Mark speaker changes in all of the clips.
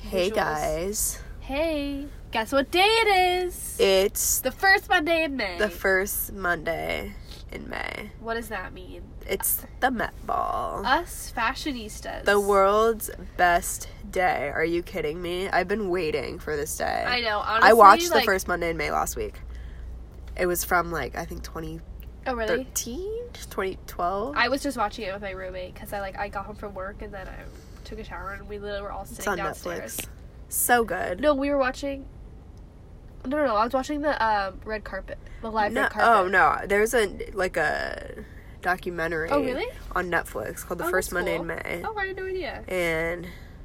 Speaker 1: Hey guys.
Speaker 2: Hey. Guess what day it is?
Speaker 1: It's
Speaker 2: the first Monday in May.
Speaker 1: the first Monday in May.
Speaker 2: What does that mean?
Speaker 1: It's the Met Ball.
Speaker 2: Us fashionistas.
Speaker 1: The world's best day. Are you kidding me? I've been waiting for this day.
Speaker 2: I know, honestly.
Speaker 1: I watched the first Monday in May last week. It was from, I think 2013?
Speaker 2: Oh, really?
Speaker 1: 2012?
Speaker 2: I was just watching it with my roommate because I got home from work and then I took a shower and we literally were all sitting
Speaker 1: It's on
Speaker 2: downstairs.
Speaker 1: Netflix. So good.
Speaker 2: No, we were watching... No, I was watching the red carpet. The live red carpet.
Speaker 1: Oh, no. There's a documentary
Speaker 2: really?
Speaker 1: on Netflix called The First Monday in May.
Speaker 2: Oh, I had no idea.
Speaker 1: And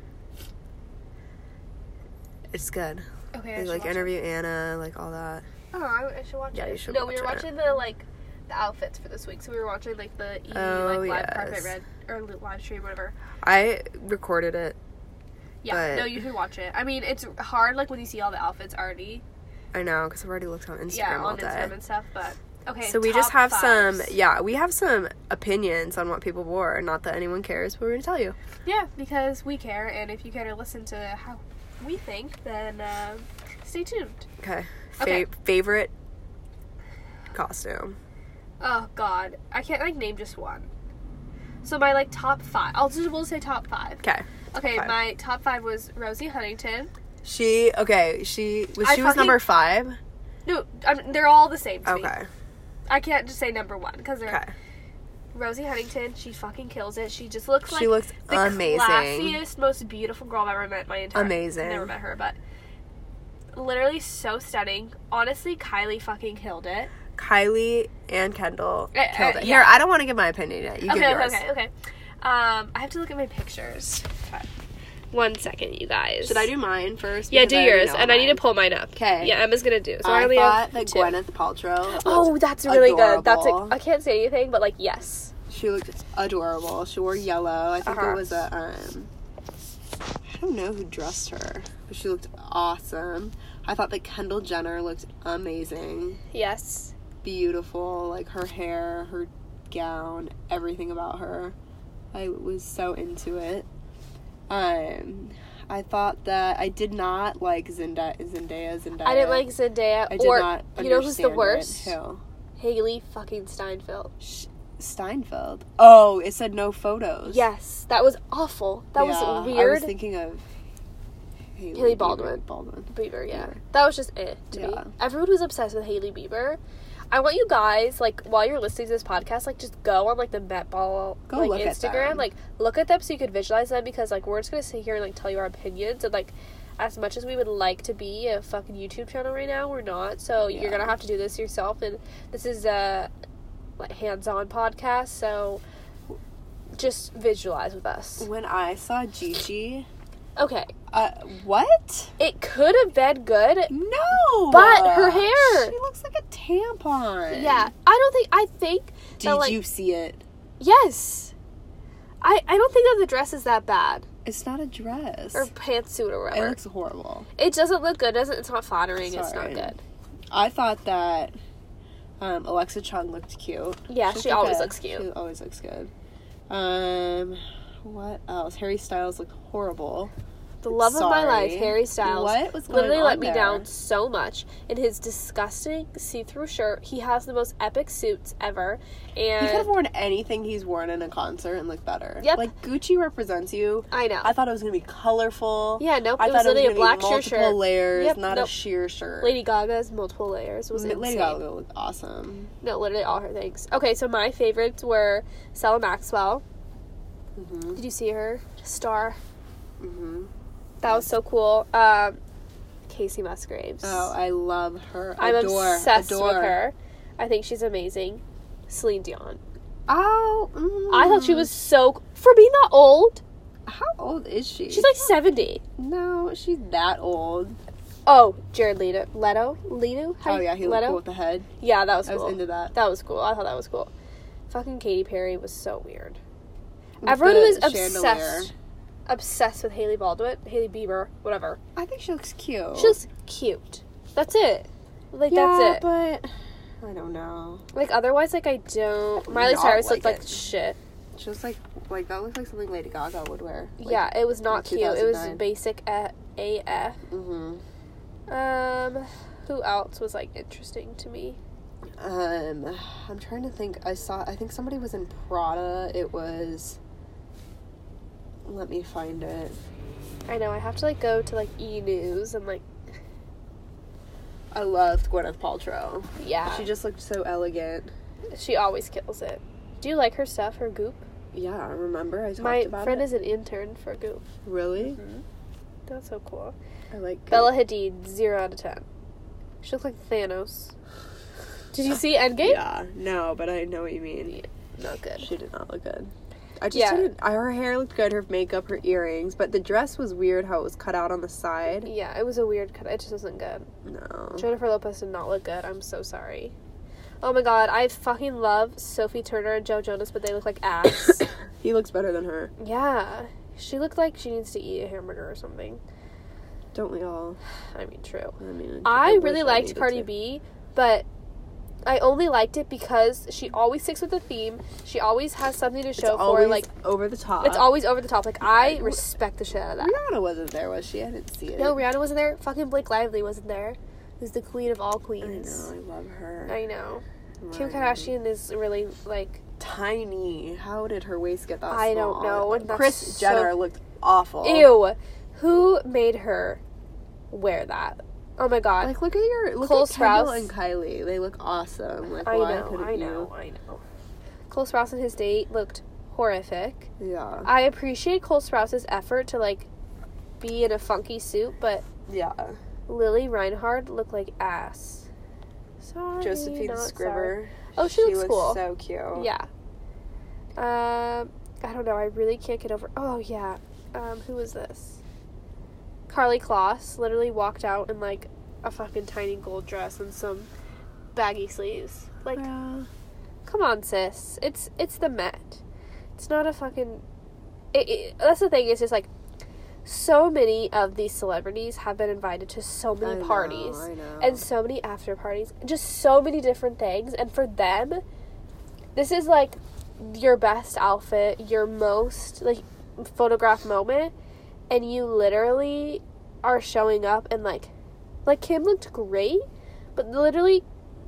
Speaker 1: it's good.
Speaker 2: Okay,
Speaker 1: They interview Anna, all that.
Speaker 2: Oh, I should watch it.
Speaker 1: Yeah, you should
Speaker 2: No,
Speaker 1: watch
Speaker 2: we were
Speaker 1: it.
Speaker 2: watching the outfits for this week. So we were watching the live carpet red or live stream, whatever.
Speaker 1: I recorded it.
Speaker 2: Yeah, no, you should watch it. I mean, it's hard when you see all the outfits already.
Speaker 1: I know, because I've already looked on Instagram all day.
Speaker 2: Instagram and stuff, but okay.
Speaker 1: So we just have
Speaker 2: fives.
Speaker 1: we have some opinions on what people wore. Not that anyone cares, but we're going to tell you.
Speaker 2: Yeah, because we care, and if you care to listen to how we think, then stay tuned.
Speaker 1: Okay.
Speaker 2: Okay.
Speaker 1: Favorite costume?
Speaker 2: Oh, God. I can't, name just one. So my, top five. We'll say top five.
Speaker 1: Okay.
Speaker 2: Okay,
Speaker 1: Five.
Speaker 2: my top five was Rosie Huntington.
Speaker 1: She was number 5?
Speaker 2: No, they're all the same to me.
Speaker 1: Okay.
Speaker 2: I can't just say number one, because they're...
Speaker 1: Okay.
Speaker 2: Rosie Huntington, she fucking kills it. She just looks
Speaker 1: She looks
Speaker 2: the
Speaker 1: amazing.
Speaker 2: classiest, most beautiful girl I've ever met in my entire life.
Speaker 1: Amazing.
Speaker 2: I've never met her, but literally so stunning. Honestly, Kylie fucking killed it.
Speaker 1: Kylie and Kendall killed it.
Speaker 2: yeah.
Speaker 1: Here, I don't want to give my opinion yet. You give yours.
Speaker 2: Okay. I have to look at my pictures. Okay. 1 second, you guys.
Speaker 1: Should I do mine first?
Speaker 2: Yeah,
Speaker 1: Because
Speaker 2: do
Speaker 1: I already
Speaker 2: yours,
Speaker 1: know
Speaker 2: and I
Speaker 1: mine.
Speaker 2: need to pull mine up.
Speaker 1: 'Kay.
Speaker 2: Yeah, Emma's gonna do it. So
Speaker 1: I
Speaker 2: only
Speaker 1: thought
Speaker 2: have
Speaker 1: that
Speaker 2: 2.
Speaker 1: Gwyneth Paltrow.
Speaker 2: Oh, that's really
Speaker 1: adorable.
Speaker 2: good. That's I can't say anything, but yes.
Speaker 1: She looked adorable. She wore yellow. I think it was a I don't know who dressed her, but she looked awesome. I thought that Kendall Jenner looked amazing.
Speaker 2: Yes.
Speaker 1: Beautiful, her hair, her gown, everything about her. I was so into it. I thought that I did not like Zendaya.
Speaker 2: I didn't like Zendaya.
Speaker 1: I did not understand
Speaker 2: who's the worst?
Speaker 1: Who?
Speaker 2: Haley fucking Steinfeld.
Speaker 1: Steinfeld. Oh, it said no photos.
Speaker 2: Yes, that was awful. That was weird.
Speaker 1: I was thinking of
Speaker 2: Haley Baldwin. Bieber, yeah. That was just to me. Everyone was obsessed with Haley Bieber. I want you guys, while you're listening to this podcast, just go on, the Met Ball,
Speaker 1: look
Speaker 2: Instagram.
Speaker 1: at them.
Speaker 2: Look at them so you could visualize them, because, we're just going to sit here and, tell you our opinions. And, as much as we would like to be a fucking YouTube channel right now, we're not. So, you're going to have to do this yourself. And this is a, hands-on podcast, so just visualize with us.
Speaker 1: When I saw Gigi...
Speaker 2: Okay.
Speaker 1: What?
Speaker 2: It could have been good.
Speaker 1: No!
Speaker 2: But her hair.
Speaker 1: She looks like a tampon.
Speaker 2: Yeah. I think...
Speaker 1: Did you see it?
Speaker 2: Yes. I don't think that the dress is that bad.
Speaker 1: It's not a dress.
Speaker 2: Or pantsuit or whatever.
Speaker 1: It looks horrible.
Speaker 2: It doesn't look good, does it? It's not flattering.
Speaker 1: Sorry.
Speaker 2: It's not good.
Speaker 1: I thought that Alexa Chung looked cute.
Speaker 2: Yeah, she always looks cute.
Speaker 1: She always looks good. What else? Harry Styles looked horrible.
Speaker 2: The love of my life, Harry Styles.
Speaker 1: What was going
Speaker 2: literally
Speaker 1: on
Speaker 2: let me
Speaker 1: there?
Speaker 2: down so much. In his disgusting see-through shirt, he has the most epic suits ever. And
Speaker 1: he could have worn anything he's worn in a concert and looked better.
Speaker 2: Yep.
Speaker 1: Gucci represents you.
Speaker 2: I know.
Speaker 1: I thought it was going to be colorful.
Speaker 2: Yeah, nope.
Speaker 1: I
Speaker 2: It was
Speaker 1: thought it was
Speaker 2: literally a
Speaker 1: going to
Speaker 2: black
Speaker 1: be multiple
Speaker 2: shirt.
Speaker 1: layers,
Speaker 2: Yep,
Speaker 1: not
Speaker 2: nope.
Speaker 1: a sheer shirt.
Speaker 2: Lady Gaga's multiple layers was insane.
Speaker 1: Lady Gaga looked awesome.
Speaker 2: No, literally all her things. Okay, so my favorites were Stella Maxwell.
Speaker 1: Mm-hmm.
Speaker 2: Did you see her? Star.
Speaker 1: Mm-hmm.
Speaker 2: That was so cool. Casey Musgraves.
Speaker 1: Oh, I love her.
Speaker 2: I'm obsessed with her. I think she's amazing. Celine Dion.
Speaker 1: Oh.
Speaker 2: I thought she was for being that old.
Speaker 1: How old is she?
Speaker 2: She's 70.
Speaker 1: No, she's that old.
Speaker 2: Oh, Jared Leto. Leto?
Speaker 1: Oh, yeah, he looked cool with the head.
Speaker 2: Yeah, that was cool.
Speaker 1: I was into that.
Speaker 2: That was cool. I thought that was cool. Fucking Katy Perry was so weird. Everyone was obsessed with Haley Bieber, whatever.
Speaker 1: I think she looks cute.
Speaker 2: She looks cute. That's it. That's it.
Speaker 1: But I don't know.
Speaker 2: Otherwise, I don't... Miley Cyrus looked like shit.
Speaker 1: She was like that looks like something Lady Gaga would wear.
Speaker 2: Yeah, it was not cute. It was
Speaker 1: 2009.
Speaker 2: basic at AF.
Speaker 1: Mm-hmm.
Speaker 2: Who else was, like, interesting to me?
Speaker 1: I'm trying to think. I think somebody was in Prada. It was... Let me find it.
Speaker 2: I know, I have to, like, go to, like, E! News and, like...
Speaker 1: I loved Gwyneth Paltrow.
Speaker 2: Yeah.
Speaker 1: She just looked so elegant.
Speaker 2: She always kills it. Do you like her stuff, her Goop?
Speaker 1: Yeah, I remember. I talked
Speaker 2: My
Speaker 1: about it.
Speaker 2: friend is an intern for Goop.
Speaker 1: Really?
Speaker 2: Mm-hmm. That's so cool.
Speaker 1: I like Goop.
Speaker 2: Bella Hadid, 0 out of 10. She looks like Thanos. Did you see Endgame?
Speaker 1: Yeah, no, but I know what you mean.
Speaker 2: Yeah, not good.
Speaker 1: She did not look good. I just didn't... Her hair looked good, her makeup, her earrings, but the dress was weird how it was cut out on the side.
Speaker 2: Yeah, it was a weird cut. It just wasn't good.
Speaker 1: No.
Speaker 2: Jennifer Lopez did not look good. I'm so sorry. Oh my god, I fucking love Sophie Turner and Joe Jonas, but they look like ass.
Speaker 1: He looks better than her.
Speaker 2: Yeah. She looked like she needs to eat a hamburger or something.
Speaker 1: Don't we all?
Speaker 2: I mean, true.
Speaker 1: I
Speaker 2: I really liked Cardi B, but I only liked it because she always sticks with the theme. She always has something to show for, like...
Speaker 1: over the top.
Speaker 2: It's always over the top. Like, I respect the shit out of that.
Speaker 1: Rihanna wasn't there, was she? I didn't see it.
Speaker 2: No, Rihanna wasn't there. Fucking Blake Lively wasn't there. Who's the queen of all queens.
Speaker 1: I know, I love her.
Speaker 2: I know. Kim Kardashian is really, like...
Speaker 1: tiny. How did her waist get that small?
Speaker 2: I don't know. And
Speaker 1: Kris Jenner looked awful.
Speaker 2: Ew. Who made her wear that? Oh my god.
Speaker 1: Like, look at Kendall and Kylie. They look awesome. Like,
Speaker 2: I know. Cole Sprouse and his date looked horrific.
Speaker 1: Yeah.
Speaker 2: I appreciate Cole Sprouse's effort to, like, be in a funky suit, but...
Speaker 1: yeah.
Speaker 2: Lily Reinhard looked like ass. Sorry,
Speaker 1: Josephine
Speaker 2: not
Speaker 1: Scriver.
Speaker 2: Sorry. Oh, she looks cool.
Speaker 1: So cute.
Speaker 2: Yeah. I don't know. I really can't get over... Oh, yeah. Who was this? Karlie Kloss literally walked out in, like, a fucking tiny gold dress and some baggy sleeves. Like, come on, sis. It's the Met. It's not a fucking... That's the thing. It's just, like, so many of these celebrities have been invited to so many parties.
Speaker 1: I know.
Speaker 2: And so many after parties. Just so many different things. And for them, this is, like, your best outfit, your most, like, photograph moment. And you literally are showing up and, like, Kim looked great, but literally,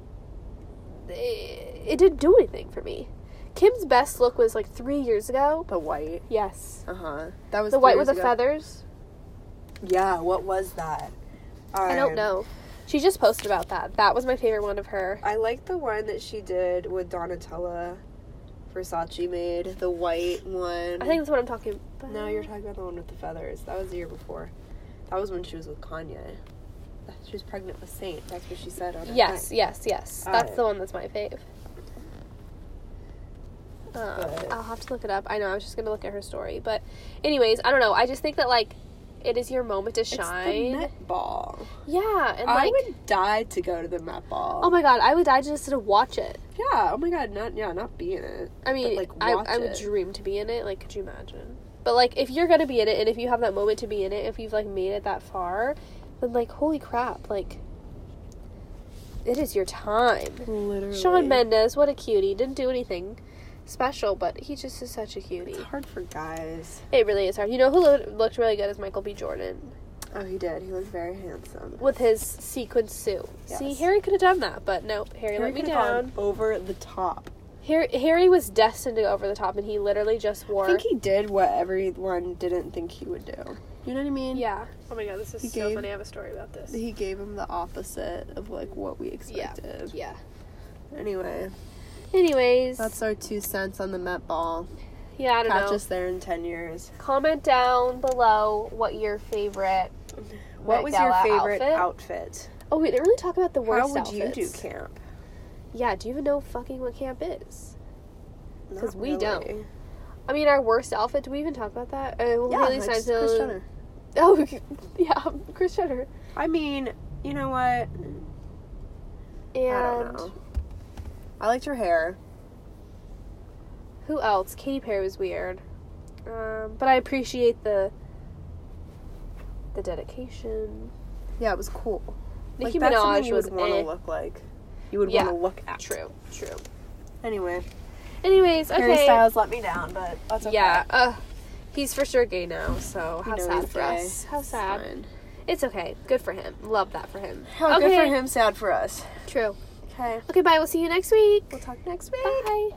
Speaker 2: it didn't do anything for me. Kim's best look was, like, 3 years ago.
Speaker 1: The white?
Speaker 2: Yes.
Speaker 1: Uh-huh. That was
Speaker 2: the white with the feathers?
Speaker 1: Yeah, what was that?
Speaker 2: I don't know. She just posted about that. That was my favorite one of her.
Speaker 1: I like the one that she did with Donatella. Versace made. The white one.
Speaker 2: I think that's what I'm talking about.
Speaker 1: No, you're talking about the one with the feathers. That was the year before. That was when she was with Kanye. She was pregnant with Saint. That's what she said on her
Speaker 2: Yes.
Speaker 1: thing.
Speaker 2: Yes. That's the one that's my fave. I'll have to look it up. I know, I was just going to look at her story. But anyways, I don't know. I just think that, like, it is your moment to shine.
Speaker 1: It's the Met Ball.
Speaker 2: Yeah. And,
Speaker 1: I
Speaker 2: like,
Speaker 1: would die to go to the Met Ball.
Speaker 2: Oh my god, I would die just to watch it.
Speaker 1: Yeah. Oh my god. Not be in it.
Speaker 2: I mean,
Speaker 1: but, like,
Speaker 2: I would dream to be in it. Like, could you imagine? But, like, if you're going to be in it, and if you have that moment to be in it, if you've, like, made it that far, then, like, holy crap. Like, it is your time.
Speaker 1: Literally.
Speaker 2: Shawn Mendes, what a cutie. Didn't do anything special, but he just is such a cutie.
Speaker 1: It's hard for guys.
Speaker 2: It really is hard. You know who looked really good is Michael B. Jordan.
Speaker 1: Oh, he did. He looked very handsome.
Speaker 2: With his sequin suit.
Speaker 1: Yes.
Speaker 2: See, Harry could have done that, but nope. Harry let me down.
Speaker 1: Over the top.
Speaker 2: Harry was destined to go over the top, and he literally just wore...
Speaker 1: I think he did what everyone didn't think he would do. You know what I mean?
Speaker 2: Yeah. Oh my god, this is so funny. I have a story about this.
Speaker 1: He gave him the opposite of, like, what we expected.
Speaker 2: Yeah.
Speaker 1: Anyways. That's our 2 cents on the Met Ball.
Speaker 2: Yeah, I don't know.
Speaker 1: Catch us there in 10 years.
Speaker 2: Comment down below what your favorite
Speaker 1: What was your favorite outfit?
Speaker 2: Oh, we didn't really talk about the worst outfits.
Speaker 1: How would you do camp?
Speaker 2: Yeah, do you even know fucking what camp is? Because we
Speaker 1: really.
Speaker 2: don't. I mean, our worst outfit, do we even talk about that?
Speaker 1: Yeah, like Kris Jenner.
Speaker 2: Oh, yeah, Kris Jenner.
Speaker 1: I mean, you know what?
Speaker 2: And
Speaker 1: I don't know. I liked her hair.
Speaker 2: Who else? Katy Perry was weird. But I appreciate the dedication.
Speaker 1: Yeah, it was cool.
Speaker 2: Nicki
Speaker 1: Minaj
Speaker 2: Minaj
Speaker 1: you
Speaker 2: was
Speaker 1: would want to look like. You would want to look at.
Speaker 2: True.
Speaker 1: Anyways,
Speaker 2: okay.
Speaker 1: Harry Styles let me down, but that's okay.
Speaker 2: Yeah. He's for sure gay now, so how sad
Speaker 1: he's
Speaker 2: for
Speaker 1: gay.
Speaker 2: us. How sad.
Speaker 1: Fine.
Speaker 2: It's okay. Good for him. Love that for him.
Speaker 1: Good for him, sad for us.
Speaker 2: True.
Speaker 1: Okay.
Speaker 2: Okay, bye. We'll see you next week.
Speaker 1: We'll talk next week.
Speaker 2: Bye.